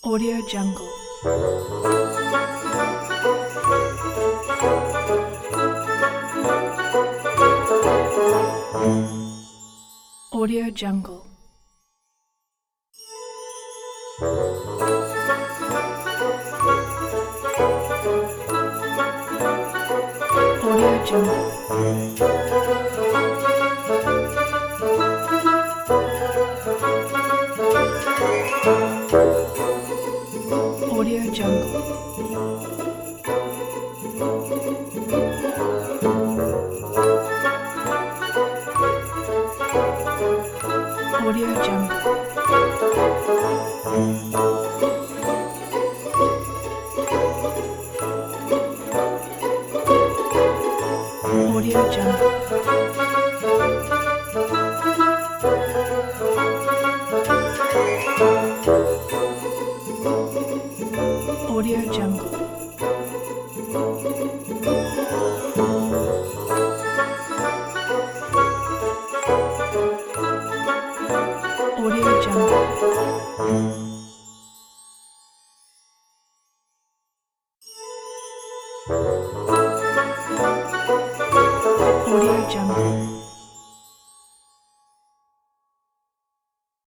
Audio Jungle. Audio Jungle. Audio Jungle. Audio Jungle. Audio Jungle. Audio Jungle. Audio Jungle. Audio Jungle.